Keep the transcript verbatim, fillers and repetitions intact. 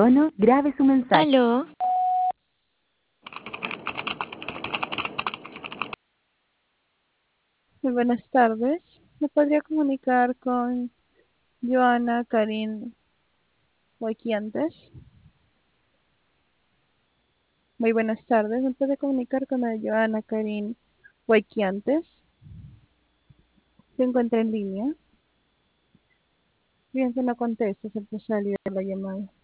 tono, grabe su mensaje. Aló, Muy buenas tardes. ¿Me podría comunicar con Joana Karin Huayquiantes? Muy buenas tardes. ¿Me puede comunicar con la Joana Karin Huayquiantes? ¿Se encuentra en línea? Bien, que no conteste, se puede salir de la llamada.